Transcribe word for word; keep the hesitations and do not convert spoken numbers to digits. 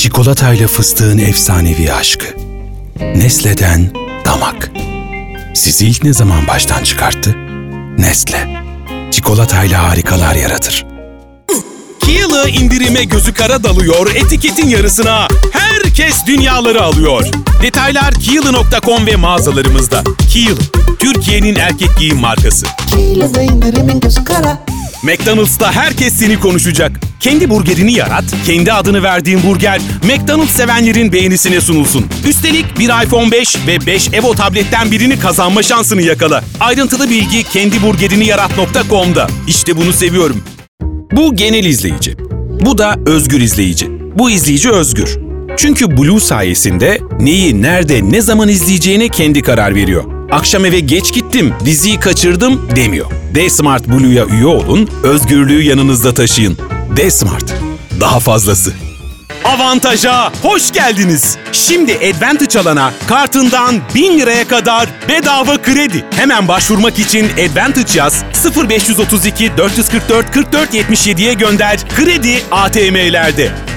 Çikolatayla fıstığın efsanevi aşkı. Nestle'den damak. Sizi ilk ne zaman baştan çıkarttı? Nestle. Çikolatayla harikalar yaratır. Kiehl'ı indirime gözü kara dalıyor, etiketin yarısına herkes dünyaları alıyor. Detaylar kiehl nokta com ve mağazalarımızda. Kiehl, Türkiye'nin erkek giyim markası. Kiehl'da indirimin gözü kara. McDonald's'ta herkes seni konuşacak. Kendi burgerini yarat, kendi adını verdiğin burger, McDonald's sevenlerin beğenisine sunulsun. Üstelik bir iPhone beş ve beş Evo tabletten birini kazanma şansını yakala. Ayrıntılı bilgi kendi burgerini yarat nokta com'da. İşte bunu seviyorum. Bu genel izleyici. Bu da özgür izleyici. Bu izleyici özgür. Çünkü Blue sayesinde neyi, nerede, ne zaman izleyeceğine kendi karar veriyor. Akşam eve geç gittim, diziyi kaçırdım demiyor. D-Smart Blue'ya üye olun, özgürlüğü yanınızda taşıyın. D-Smart. Daha fazlası. Avantaja hoş geldiniz. Şimdi Advantage alana kartından bin liraya kadar bedava kredi. Hemen başvurmak için Advantage yaz, sıfır beş otuz iki dört kırk dört kırk dört yetmiş yediye gönder. Kredi A T M'lerde.